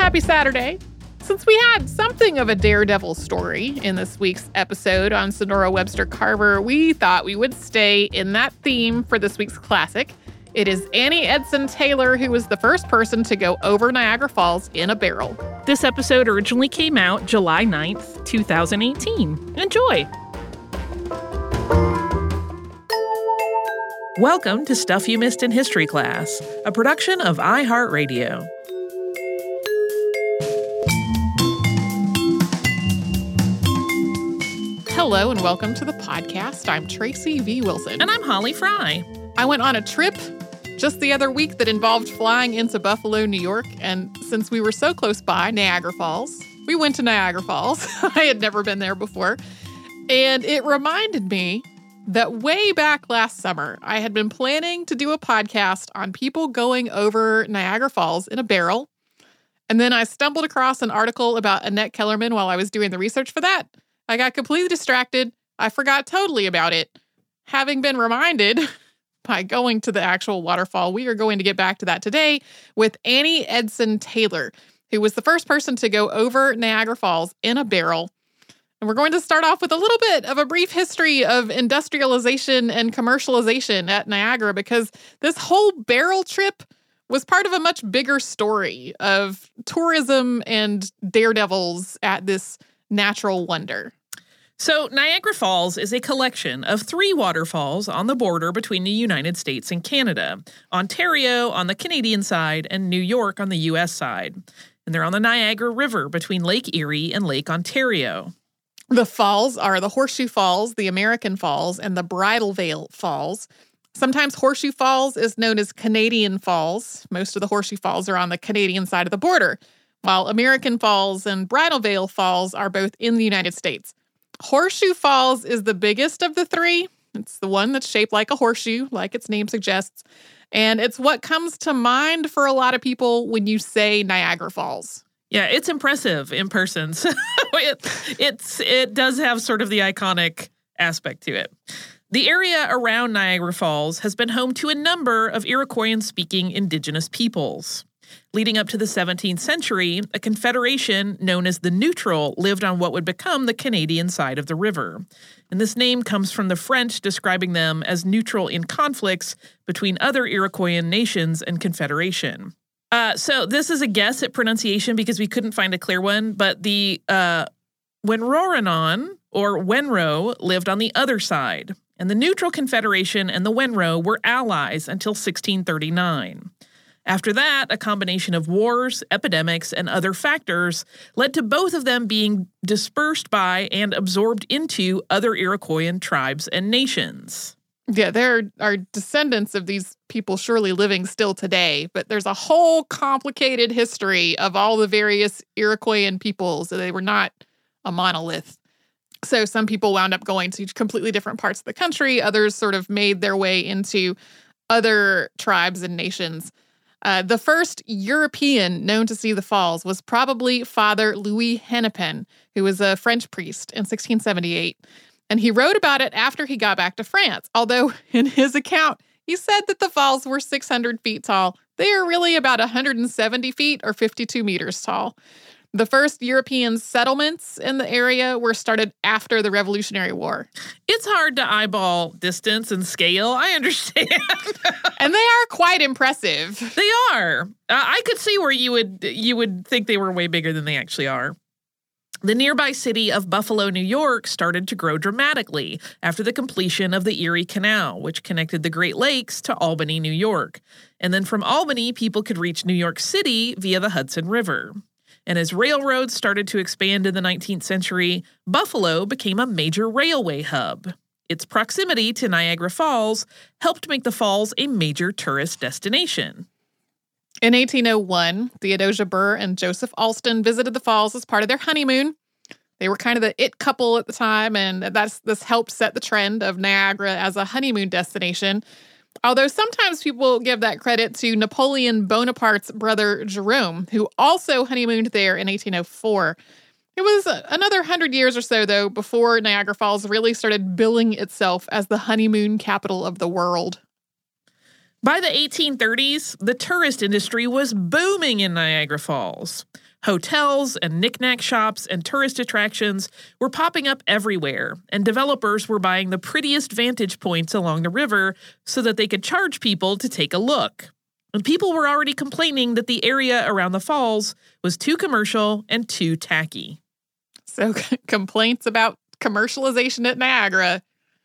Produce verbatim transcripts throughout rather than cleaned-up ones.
Happy Saturday. Since we had something of a daredevil story in this week's episode on Sonora Webster Carver, we thought we would stay in that theme for this week's classic. It is Annie Edson Taylor, who was the first person to go over Niagara Falls in a barrel. This episode originally came out July ninth, twenty eighteen. Enjoy! Welcome to Stuff You Missed in History Class, a production of iHeartRadio. Hello and welcome to the podcast. I'm Tracy V. Wilson. And I'm Holly Fry. I went on a trip just the other week that involved flying into Buffalo, New York. And since we were so close by, Niagara Falls, we went to Niagara Falls. I had never been there before. And it reminded me that way back last summer, I had been planning to do a podcast on people going over Niagara Falls in a barrel. And then I stumbled across an article about Annette Kellerman while I was doing the research for that. I got completely distracted. I forgot totally about it. Having been reminded by going to the actual waterfall, we are going to get back to that today with Annie Edson Taylor, who was the first person to go over Niagara Falls in a barrel. And we're going to start off with a little bit of a brief history of industrialization and commercialization at Niagara, because this whole barrel trip was part of a much bigger story of tourism and daredevils at this natural wonder. So Niagara Falls is a collection of three waterfalls on the border between the United States and Canada, Ontario on the Canadian side and New York on the U S side. And they're on the Niagara River between Lake Erie and Lake Ontario. The falls are the Horseshoe Falls, the American Falls, and the Bridal Veil Falls. Sometimes Horseshoe Falls is known as Canadian Falls. Most of the Horseshoe Falls are on the Canadian side of the border, while American Falls and Bridal Veil Falls are both in the United States. Horseshoe Falls is the biggest of the three. It's the one that's shaped like a horseshoe, like its name suggests. And it's what comes to mind for a lot of people when you say Niagara Falls. Yeah, it's impressive in person. So it, it's, it does have sort of the iconic aspect to it. The area around Niagara Falls has been home to a number of Iroquoian-speaking indigenous peoples. Leading up to the seventeenth century, a confederation known as the Neutral lived on what would become the Canadian side of the river. And this name comes from the French describing them as neutral in conflicts between other Iroquoian nations and confederation. Uh, so this is a guess at pronunciation because we couldn't find a clear one, but the uh, Wenroranon, or Wenro, lived on the other side. And the Neutral Confederation and the Wenro were allies until sixteen thirty-nine. After that, a combination of wars, epidemics, and other factors led to both of them being dispersed by and absorbed into other Iroquoian tribes and nations. Yeah, there are descendants of these people surely living still today, but there's a whole complicated history of all the various Iroquoian peoples. They were not a monolith. So some people wound up going to completely different parts of the country. Others sort of made their way into other tribes and nations. Uh, the first European known to see the falls was probably Father Louis Hennepin, who was a French priest in sixteen seventy-eight. And he wrote about it after he got back to France, although in his account, he said that the falls were six hundred feet tall. They are really about one hundred seventy feet or fifty-two meters tall. The first European settlements in the area were started after the Revolutionary War. It's hard to eyeball distance and scale. I understand. And they are quite impressive. They are. Uh, I could see where you would you would think they were way bigger than they actually are. The nearby city of Buffalo, New York, started to grow dramatically after the completion of the Erie Canal, which connected the Great Lakes to Albany, New York. And then from Albany, people could reach New York City via the Hudson River. And as railroads started to expand in the nineteenth century, Buffalo became a major railway hub. Its proximity to Niagara Falls helped make the falls a major tourist destination. In eighteen oh one, Theodosia Burr and Joseph Alston visited the falls as part of their honeymoon. They were kind of the it couple at the time, and that's this helped set the trend of Niagara as a honeymoon destination. Although sometimes people give that credit to Napoleon Bonaparte's brother Jerome, who also honeymooned there in eighteen oh four. It was another hundred years or so, though, before Niagara Falls really started billing itself as the honeymoon capital of the world. By the eighteen thirties, the tourist industry was booming in Niagara Falls. Hotels and knickknack shops and tourist attractions were popping up everywhere, and developers were buying the prettiest vantage points along the river so that they could charge people to take a look. And people were already complaining that the area around the falls was too commercial and too tacky. So complaints about commercialization at Niagara.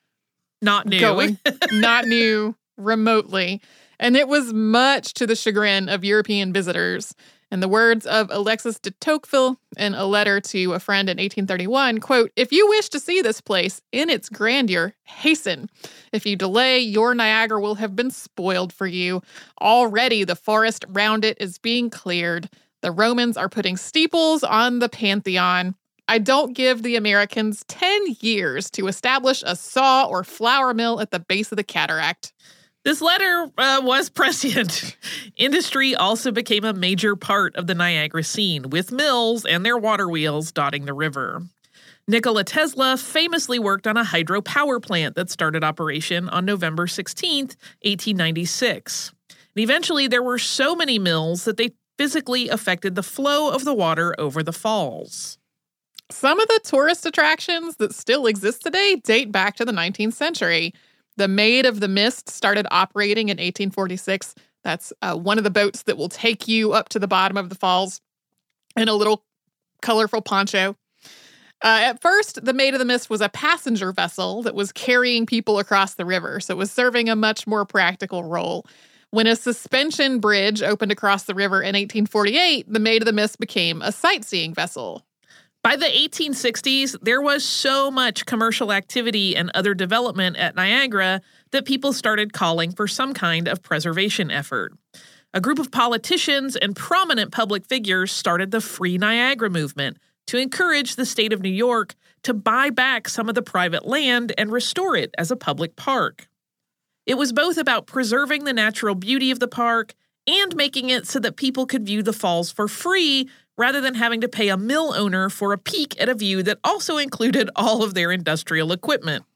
Not new. Going, not new remotely. And it was much to the chagrin of European visitors. In the words of Alexis de Tocqueville in a letter to a friend in eighteen thirty-one, quote, "If you wish to see this place in its grandeur, hasten. If you delay, your Niagara will have been spoiled for you. Already the forest round it is being cleared. The Romans are putting steeples on the Pantheon. I don't give the Americans ten years to establish a saw or flour mill at the base of the cataract." This letter uh, was prescient. Industry also became a major part of the Niagara scene, with mills and their water wheels dotting the river. Nikola Tesla famously worked on a hydropower plant that started operation on November sixteenth, eighteen ninety-six. And eventually, there were so many mills that they physically affected the flow of the water over the falls. Some of the tourist attractions that still exist today date back to the nineteenth century. The Maid of the Mist started operating in eighteen forty-six. That's uh, one of the boats that will take you up to the bottom of the falls in a little colorful poncho. Uh, at first, the Maid of the Mist was a passenger vessel that was carrying people across the river, so it was serving a much more practical role. When a suspension bridge opened across the river in eighteen forty-eight, the Maid of the Mist became a sightseeing vessel. By the eighteen sixties, there was so much commercial activity and other development at Niagara that people started calling for some kind of preservation effort. A group of politicians and prominent public figures started the Free Niagara movement to encourage the state of New York to buy back some of the private land and restore it as a public park. It was both about preserving the natural beauty of the park and making it so that people could view the falls for free rather than having to pay a mill owner for a peek at a view that also included all of their industrial equipment.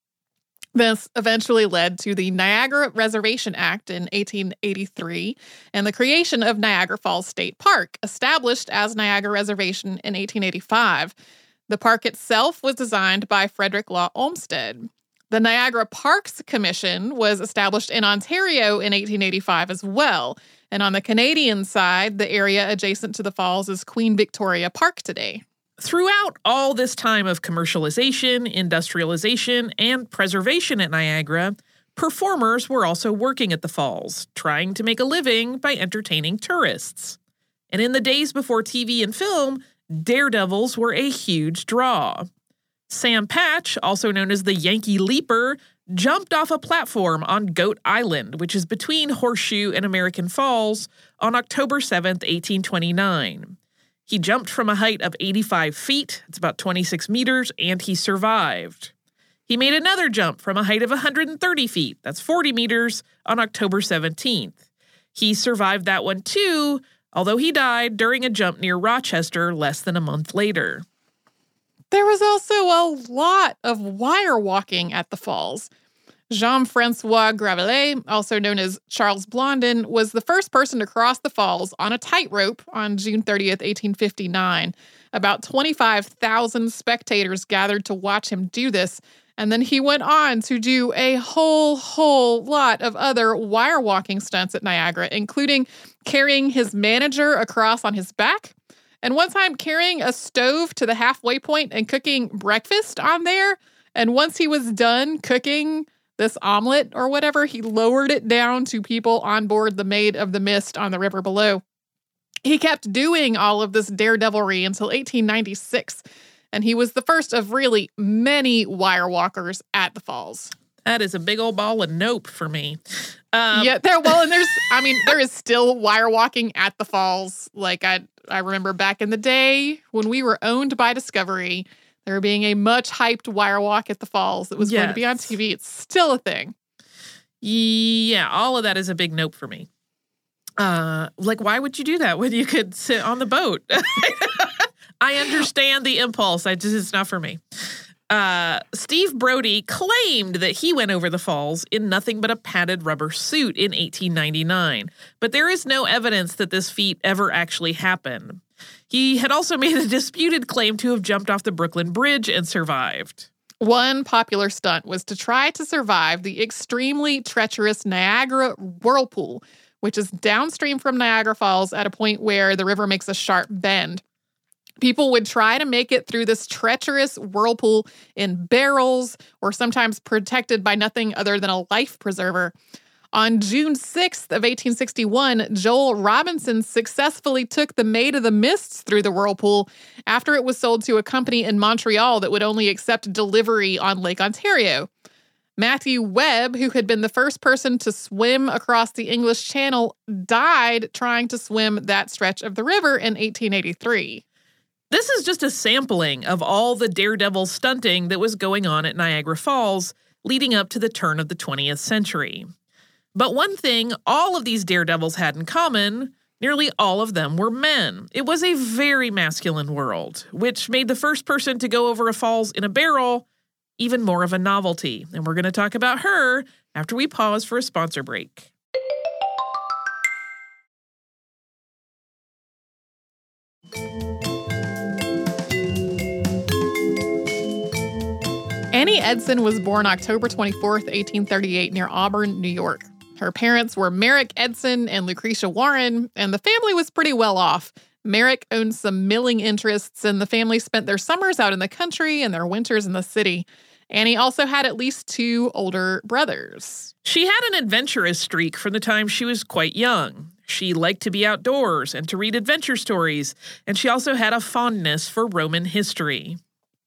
This eventually led to the Niagara Reservation Act in eighteen eighty-three and the creation of Niagara Falls State Park, established as Niagara Reservation in eighteen eighty-five. The park itself was designed by Frederick Law Olmsted. The Niagara Parks Commission was established in Ontario in eighteen eighty-five as well. And on the Canadian side, the area adjacent to the falls is Queen Victoria Park today. Throughout all this time of commercialization, industrialization, and preservation at Niagara, performers were also working at the falls, trying to make a living by entertaining tourists. And in the days before T V and film, daredevils were a huge draw. Sam Patch, also known as the Yankee Leaper, jumped off a platform on Goat Island, which is between Horseshoe and American Falls, on October seventh, eighteen twenty-nine. He jumped from a height of eighty-five feet, it's about twenty-six meters, and he survived. He made another jump from a height of one hundred thirty feet, that's forty meters, on October seventeenth. He survived that one too, although he died during a jump near Rochester less than a month later. There was also a lot of wire walking at the falls. Jean-Francois Gravelet, also known as Charles Blondin, was the first person to cross the falls on a tightrope on June thirtieth, eighteen fifty-nine. About twenty-five thousand spectators gathered to watch him do this, and then he went on to do a whole, whole lot of other wire walking stunts at Niagara, including carrying his manager across on his back, and one time carrying a stove to the halfway point and cooking breakfast on there. And once he was done cooking this omelet or whatever, he lowered it down to people on board the Maid of the Mist on the river below. He kept doing all of this daredevilry until eighteen ninety-six, and he was the first of really many wire walkers at the falls. That is a big old ball of nope for me. Um, yeah, there. Well, and there's, I mean, there is still wire walking at the falls. Like I, I remember back in the day when we were owned by Discovery, there being a much hyped wire walk at the falls that was yes. going to be on T V. It's still a thing. Yeah, all of that is a big nope for me. Uh, like, why would you do that when you could sit on the boat? I understand the impulse. I just, it's not for me. Uh, Steve Brody claimed that he went over the falls in nothing but a padded rubber suit in eighteen ninety-nine, but there is no evidence that this feat ever actually happened. He had also made a disputed claim to have jumped off the Brooklyn Bridge and survived. One popular stunt was to try to survive the extremely treacherous Niagara Whirlpool, which is downstream from Niagara Falls at a point where the river makes a sharp bend. People would try to make it through this treacherous whirlpool in barrels or sometimes protected by nothing other than a life preserver. On June sixth of eighteen sixty-one, Joel Robinson successfully took the Maid of the Mists through the whirlpool after it was sold to a company in Montreal that would only accept delivery on Lake Ontario. Matthew Webb, who had been the first person to swim across the English Channel, died trying to swim that stretch of the river in eighteen eighty-three. This is just a sampling of all the daredevil stunting that was going on at Niagara Falls leading up to the turn of the twentieth century. But one thing all of these daredevils had in common, nearly all of them were men. It was a very masculine world, which made the first person to go over a falls in a barrel even more of a novelty. And we're going to talk about her after we pause for a sponsor break. Annie Edson was born October twenty-fourth, eighteen thirty-eight, near Auburn, New York. Her parents were Merrick Edson and Lucretia Warren, and the family was pretty well off. Merrick owned some milling interests, and the family spent their summers out in the country and their winters in the city. Annie also had at least two older brothers. She had an adventurous streak from the time she was quite young. She liked to be outdoors and to read adventure stories, and she also had a fondness for Roman history.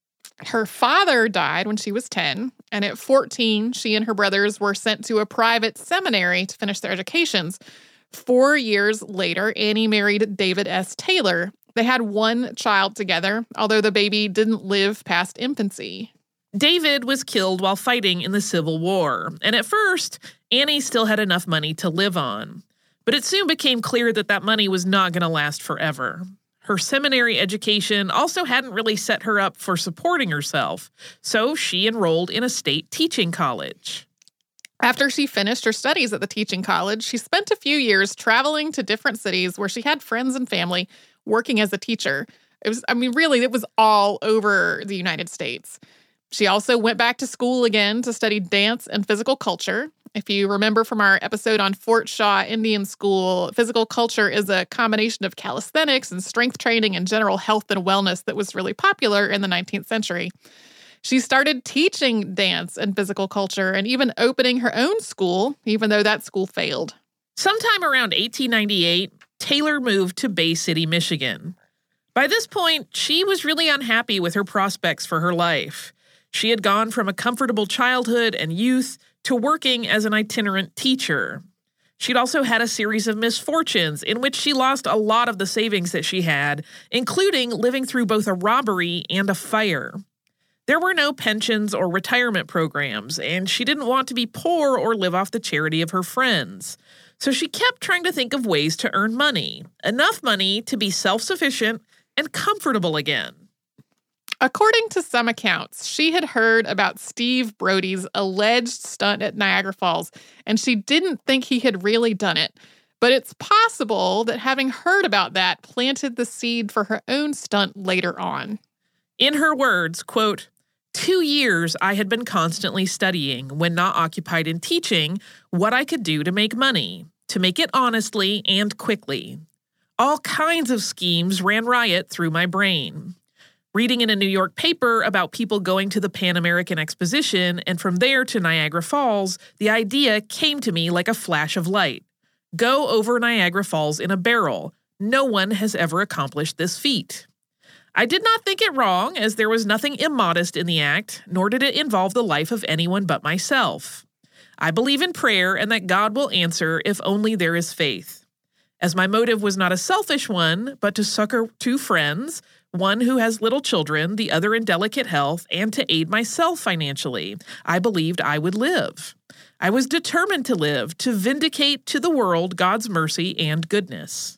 Her father died when she was ten, and at fourteen, she and her brothers were sent to a private seminary to finish their educations. Four years later, Annie married David S. Taylor. They had one child together, although the baby didn't live past infancy. David was killed while fighting in the Civil War, and at first, Annie still had enough money to live on. But it soon became clear that that money was not going to last forever. Her seminary education also hadn't really set her up for supporting herself, so she enrolled in a state teaching college. After she finished her studies at the teaching college, she spent a few years traveling to different cities where she had friends and family working as a teacher. It was, I mean, really, it was all over the United States. She also went back to school again to study dance and physical culture. If you remember from our episode on Fort Shaw Indian School, physical culture is a combination of calisthenics and strength training and general health and wellness that was really popular in the nineteenth century. She started teaching dance and physical culture and even opening her own school, even though that school failed. Sometime around eighteen ninety-eight, Taylor moved to Bay City, Michigan. By this point, she was really unhappy with her prospects for her life. She had gone from a comfortable childhood and youth to working as an itinerant teacher. She'd also had a series of misfortunes in which she lost a lot of the savings that she had, including living through both a robbery and a fire. There were no pensions or retirement programs, and she didn't want to be poor or live off the charity of her friends. So she kept trying to think of ways to earn money, enough money to be self-sufficient and comfortable again. According to some accounts, she had heard about Steve Brody's alleged stunt at Niagara Falls, and she didn't think he had really done it. But it's possible that having heard about that planted the seed for her own stunt later on. In her words, quote, "Two years I had been constantly studying, when not occupied in teaching, what I could do to make money, to make it honestly and quickly. All kinds of schemes ran riot through my brain. Reading in a New York paper about people going to the Pan American Exposition and from there to Niagara Falls, the idea came to me like a flash of light. Go over Niagara Falls in a barrel. No one has ever accomplished this feat. I did not think it wrong, as there was nothing immodest in the act, nor did it involve the life of anyone but myself. I believe in prayer and that God will answer if only there is faith. As my motive was not a selfish one, but to succor two friends, one who has little children, the other in delicate health, and to aid myself financially, I believed I would live. I was determined to live, to vindicate to the world God's mercy and goodness."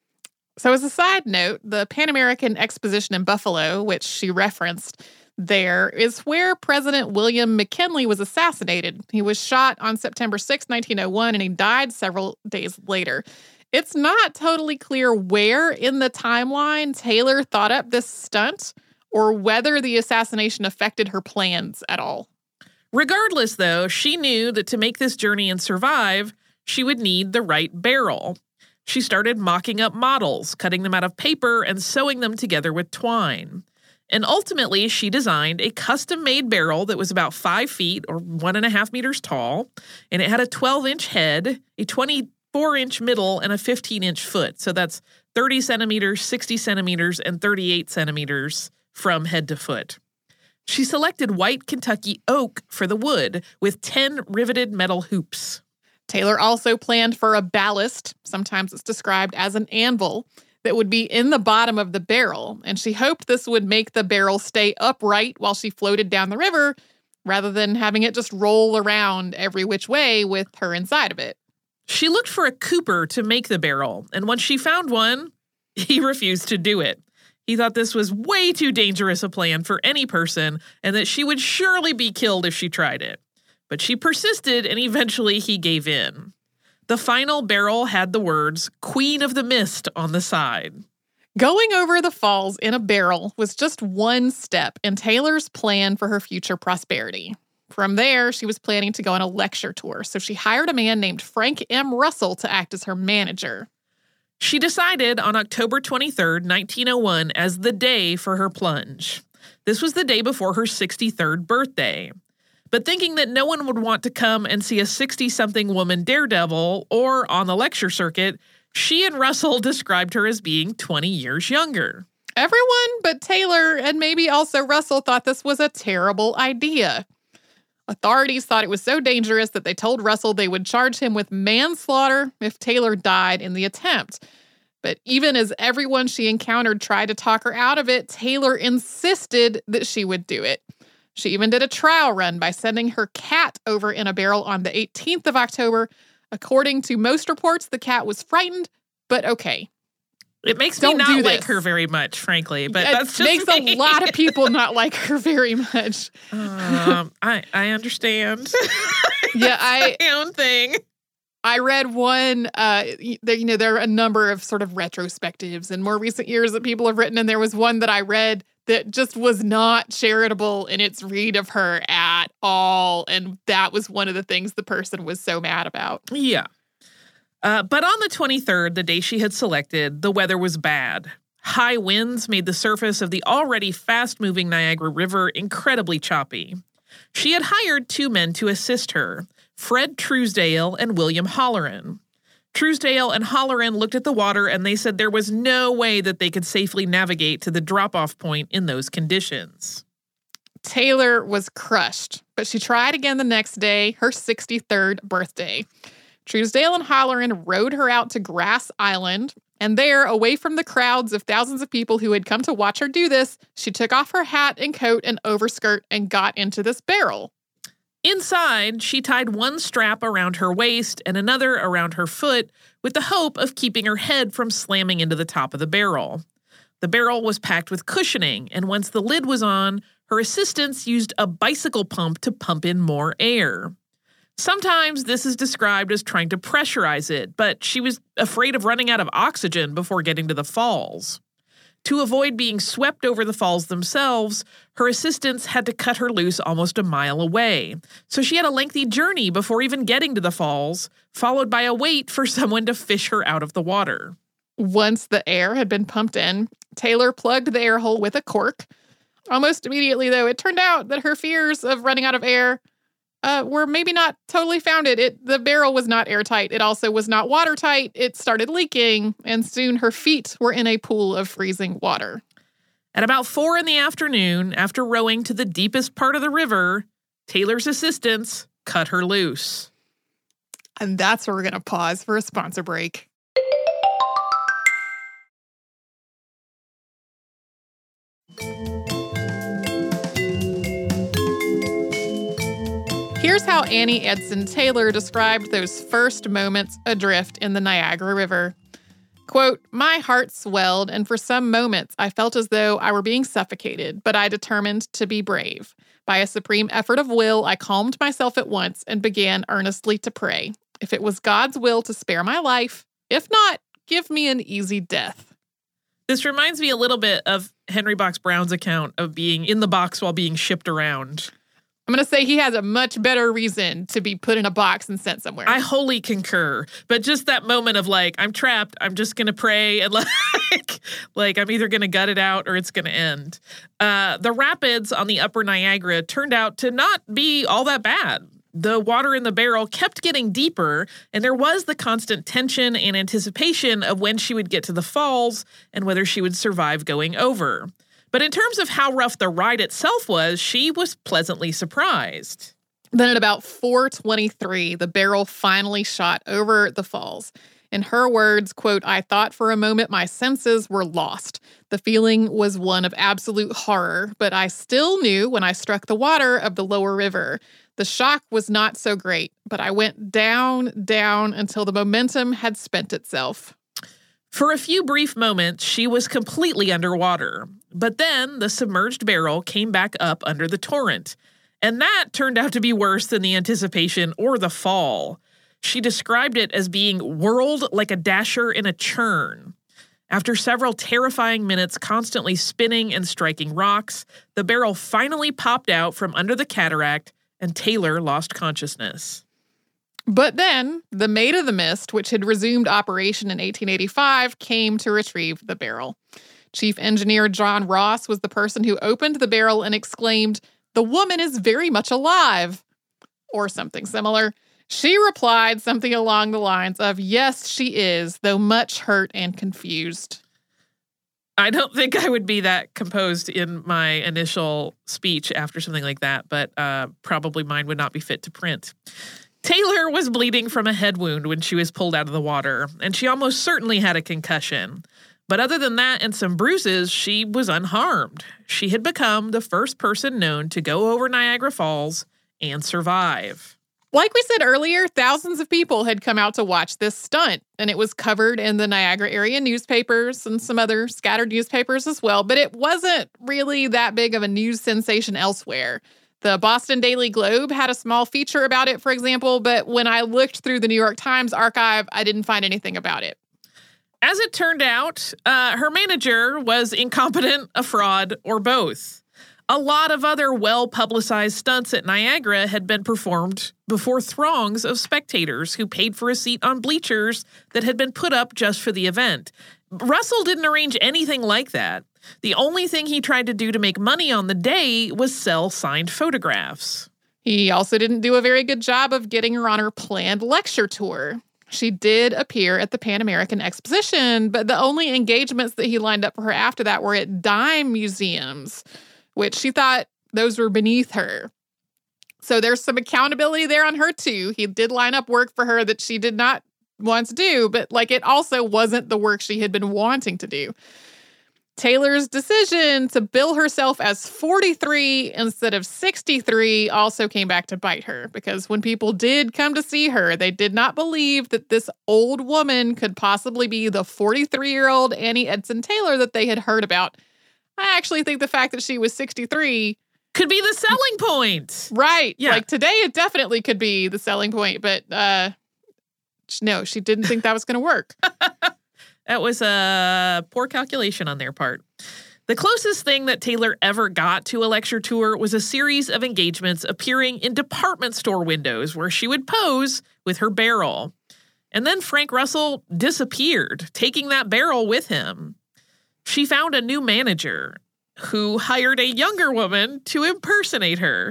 So as a side note, the Pan American Exposition in Buffalo, which she referenced there, is where President William McKinley was assassinated. He was shot on September sixth, nineteen oh one, and he died several days later. It's not totally clear where in the timeline Taylor thought up this stunt or whether the assassination affected her plans at all. Regardless, though, she knew that to make this journey and survive, she would need the right barrel. She started mocking up models, cutting them out of paper and sewing them together with twine. And ultimately, she designed a custom-made barrel that was about five feet or one and a half meters tall, and it had a twelve-inch head, a twenty-four-inch middle, and a fifteen-inch foot. So that's thirty centimeters, sixty centimeters, and thirty-eight centimeters from head to foot. She selected white Kentucky oak for the wood with ten riveted metal hoops. Taylor also planned for a ballast, sometimes it's described as an anvil, that would be in the bottom of the barrel, and she hoped this would make the barrel stay upright while she floated down the river, rather than having it just roll around every which way with her inside of it. She looked for a cooper to make the barrel, and once she found one, he refused to do it. He thought this was way too dangerous a plan for any person, and that she would surely be killed if she tried it. But she persisted, and eventually he gave in. The final barrel had the words, Queen of the Mist, on the side. Going over the falls in a barrel was just one step in Taylor's plan for her future prosperity. From there, she was planning to go on a lecture tour, so she hired a man named Frank M. Russell to act as her manager. She decided on October twenty-third, nineteen oh one, as the day for her plunge. This was the day before her sixty-third birthday. But thinking that no one would want to come and see a sixty-something woman daredevil or on the lecture circuit, she and Russell described her as being twenty years younger. Everyone but Taylor and maybe also Russell thought this was a terrible idea. Authorities thought it was so dangerous that they told Russell they would charge him with manslaughter if Taylor died in the attempt. But even as everyone she encountered tried to talk her out of it, Taylor insisted that she would do it. She even did a trial run by sending her cat over in a barrel on the eighteenth of October. According to most reports, the cat was frightened, but okay. It makes Don't me not do like this. her very much, frankly, but it that's just makes me. a lot of people not like her very much. um, I I understand. Yeah, I my own thing. I read one. Uh, there, you know, there are a number of sort of retrospectives in more recent years that people have written, and there was one that I read that just was not charitable in its read of her at all, and that was one of the things the person was so mad about. Yeah. Uh, but on the twenty-third, the day she had selected, the weather was bad. High winds made the surface of the already fast-moving Niagara River incredibly choppy. She had hired two men to assist her, Fred Truesdale and William Holleran. Truesdale and Holleran looked at the water and they said there was no way that they could safely navigate to the drop-off point in those conditions. Taylor was crushed, but she tried again the next day, her sixty-third birthday. Truesdale and Holleran rowed her out to Grass Island, and there, away from the crowds of thousands of people who had come to watch her do this, she took off her hat and coat and overskirt and got into this barrel. Inside, she tied one strap around her waist and another around her foot with the hope of keeping her head from slamming into the top of the barrel. The barrel was packed with cushioning, and once the lid was on, her assistants used a bicycle pump to pump in more air. Sometimes this is described as trying to pressurize it, but she was afraid of running out of oxygen before getting to the falls. To avoid being swept over the falls themselves, her assistants had to cut her loose almost a mile away. So she had a lengthy journey before even getting to the falls, followed by a wait for someone to fish her out of the water. Once the air had been pumped in, Taylor plugged the air hole with a cork. Almost immediately, though, it turned out that her fears of running out of air uh, were maybe not totally founded. It, the barrel was not airtight. It also was not watertight. It started leaking, and soon her feet were in a pool of freezing water. At about four in the afternoon, after rowing to the deepest part of the river, Taylor's assistants cut her loose. And that's where we're going to pause for a sponsor break. Here's how Annie Edson Taylor described those first moments adrift in the Niagara River. Quote, "My heart swelled, and for some moments I felt as though I were being suffocated, but I determined to be brave. By a supreme effort of will, I calmed myself at once and began earnestly to pray. If it was God's will to spare my life, if not, give me an easy death. This reminds me a little bit of Henry Box Brown's account of being in the box while being shipped around. I'm going to say he has a much better reason to be put in a box and sent somewhere. I wholly concur. But just that moment of like, I'm trapped, I'm just going to pray, and like, like I'm either going to gut it out or it's going to end. Uh, the rapids on the upper Niagara turned out to not be all that bad. The water in the barrel kept getting deeper, and there was the constant tension and anticipation of when she would get to the falls and whether she would survive going over. But in terms of how rough the ride itself was, she was pleasantly surprised. Then at about four twenty-three, the barrel finally shot over the falls. In her words, quote, "I thought for a moment my senses were lost. The feeling was one of absolute horror, but I still knew when I struck the water of the lower river. The shock was not so great, but I went down, down until the momentum had spent itself." For a few brief moments, she was completely underwater. But then the submerged barrel came back up under the torrent. And that turned out to be worse than the anticipation or the fall. She described it as being whirled like a dasher in a churn. After several terrifying minutes constantly spinning and striking rocks, the barrel finally popped out from under the cataract, and Taylor lost consciousness. But then, the Maid of the Mist, which had resumed operation in eighteen eighty-five, came to retrieve the barrel. Chief Engineer John Ross was the person who opened the barrel and exclaimed, "The woman is very much alive," or something similar. She replied something along the lines of, "Yes, she is, though much hurt and confused." I don't think I would be that composed in my initial speech after something like that, but uh, probably mine would not be fit to print. Taylor was bleeding from a head wound when she was pulled out of the water, and she almost certainly had a concussion. But other than that and some bruises, she was unharmed. She had become the first person known to go over Niagara Falls and survive. Like we said earlier, thousands of people had come out to watch this stunt, and it was covered in the Niagara area newspapers and some other scattered newspapers as well, but it wasn't really that big of a news sensation elsewhere. The Boston Daily Globe had a small feature about it, for example, but when I looked through the New York Times archive, I didn't find anything about it. As it turned out, uh, her manager was incompetent, a fraud, or both. A lot of other well-publicized stunts at Niagara had been performed before throngs of spectators who paid for a seat on bleachers that had been put up just for the event. Russell didn't arrange anything like that. The only thing he tried to do to make money on the day was sell signed photographs. He also didn't do a very good job of getting her on her planned lecture tour. She did appear at the Pan American Exposition, but the only engagements that he lined up for her after that were at dime museums, which she thought those were beneath her. So there's some accountability there on her, too. He did line up work for her that she did not want to do, but like it also wasn't the work she had been wanting to do. Taylor's decision to bill herself as forty-three instead of sixty-three also came back to bite her, because when people did come to see her, they did not believe that this old woman could possibly be the forty-three-year-old Annie Edson Taylor that they had heard about. I actually think the fact that she was sixty-three could be the selling point. Right. Yeah. Like today, it definitely could be the selling point, but uh, no, she didn't think that was going to work. That was a poor calculation on their part. The closest thing that Taylor ever got to a lecture tour was a series of engagements appearing in department store windows where she would pose with her barrel. And then Frank Russell disappeared, taking that barrel with him. She found a new manager who hired a younger woman to impersonate her.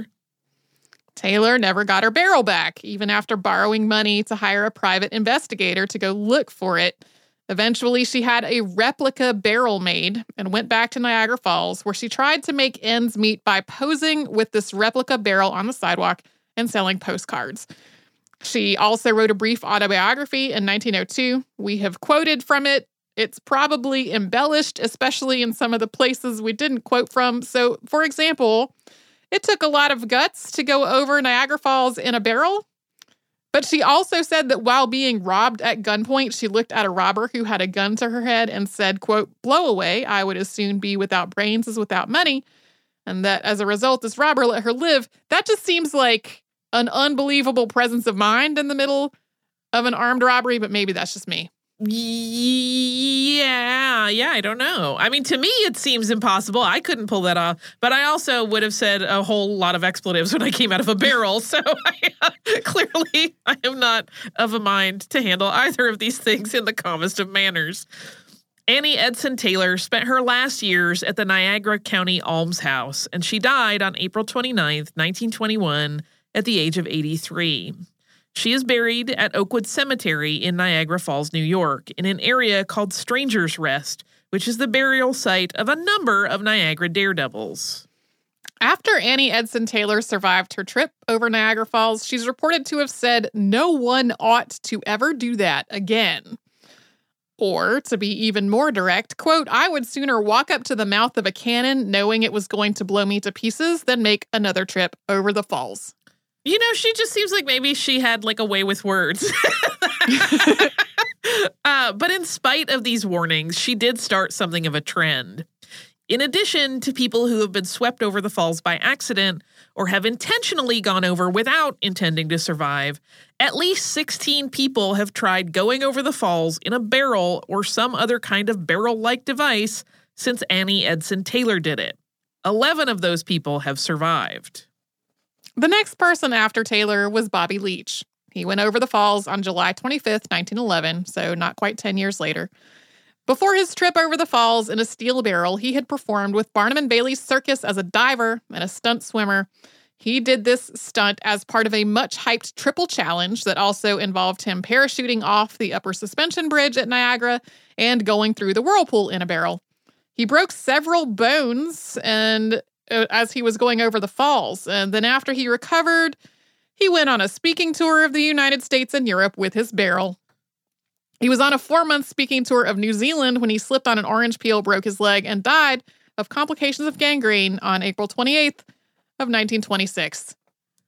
Taylor never got her barrel back, even after borrowing money to hire a private investigator to go look for it. Eventually, she had a replica barrel made and went back to Niagara Falls, where she tried to make ends meet by posing with this replica barrel on the sidewalk and selling postcards. She also wrote a brief autobiography in nineteen oh two. We have quoted from it. It's probably embellished, especially in some of the places we didn't quote from. So, for example, it took a lot of guts to go over Niagara Falls in a barrel. But she also said that while being robbed at gunpoint, she looked at a robber who had a gun to her head and said, quote, "Blow away, I would as soon be without brains as without money." And that as a result, this robber let her live. That just seems like an unbelievable presence of mind in the middle of an armed robbery, but maybe that's just me. Yeah, yeah, I don't know. I mean, to me, it seems impossible. I couldn't pull that off. But I also would have said a whole lot of expletives when I came out of a barrel. So I, uh, clearly, I am not of a mind to handle either of these things in the calmest of manners. Annie Edson Taylor spent her last years at the Niagara County Almshouse, and she died on April twenty-ninth, nineteen twenty-one, at the age of eighty-three. She is buried at Oakwood Cemetery in Niagara Falls, New York, in an area called Stranger's Rest, which is the burial site of a number of Niagara daredevils. After Annie Edson Taylor survived her trip over Niagara Falls, she's reported to have said, "No one ought to ever do that again." Or, to be even more direct, quote, "I would sooner walk up to the mouth of a cannon knowing it was going to blow me to pieces than make another trip over the falls." You know, she just seems like maybe she had like a way with words. uh, but in spite of these warnings, she did start something of a trend. In addition to people who have been swept over the falls by accident or have intentionally gone over without intending to survive, at least sixteen people have tried going over the falls in a barrel or some other kind of barrel-like device since Annie Edson Taylor did it. eleven of those people have survived. The next person after Taylor was Bobby Leach. He went over the falls on July twenty-fifth, nineteen eleven, so not quite ten years later. Before his trip over the falls in a steel barrel, he had performed with Barnum and Bailey's Circus as a diver and a stunt swimmer. He did this stunt as part of a much-hyped triple challenge that also involved him parachuting off the upper suspension bridge at Niagara and going through the whirlpool in a barrel. He broke several bones and uh, as he was going over the falls, and then after he recovered, he went on a speaking tour of the United States and Europe with his barrel. He was on a four-month speaking tour of New Zealand when he slipped on an orange peel, broke his leg, and died of complications of gangrene on April twenty-eighth of nineteen twenty-six.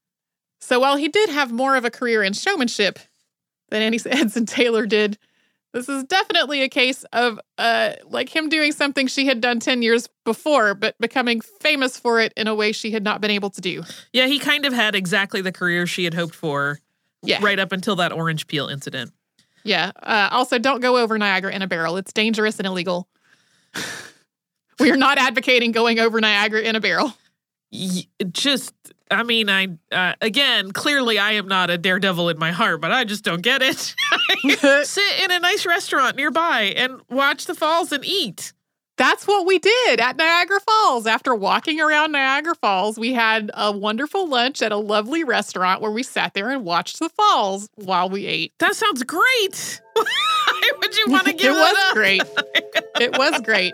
So while he did have more of a career in showmanship than Annie Edson Taylor did, this is definitely a case of uh, like him doing something she had done ten years before, but becoming famous for it in a way she had not been able to do. Yeah, he kind of had exactly the career she had hoped for yeah. right up until that orange peel incident. Yeah. Uh, also, don't go over Niagara in a barrel. It's dangerous and illegal. We are not advocating going over Niagara in a barrel. Just, I mean, I, uh, again, clearly I am not a daredevil in my heart, but I just don't get it. Sit in a nice restaurant nearby and watch the falls and eat. That's what we did at Niagara Falls. After walking around Niagara Falls, we had a wonderful lunch at a lovely restaurant where we sat there and watched the falls while we ate. That sounds great. Why would you want to give it that was up? great. It was great.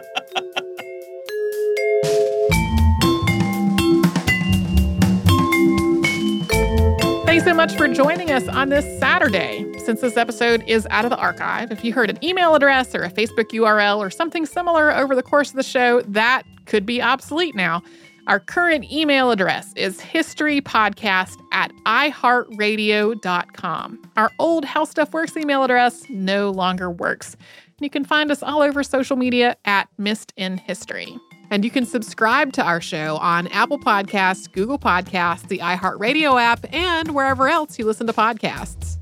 Thanks so much for joining us on this Saturday. Since this episode is out of the archive, if you heard an email address or a Facebook U R L or something similar over the course of the show, that could be obsolete now. Our current email address is historypodcast at iheartradio dot com. Our old How Stuff Works email address no longer works. You can find us all over social media at Missed in History. And you can subscribe to our show on Apple Podcasts, Google Podcasts, the iHeartRadio app, and wherever else you listen to podcasts.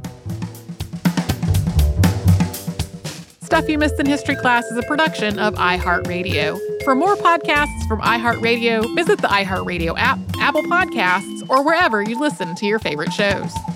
Stuff You Missed in History Class is a production of iHeartRadio. For more podcasts from iHeartRadio, visit the iHeartRadio app, Apple Podcasts, or wherever you listen to your favorite shows.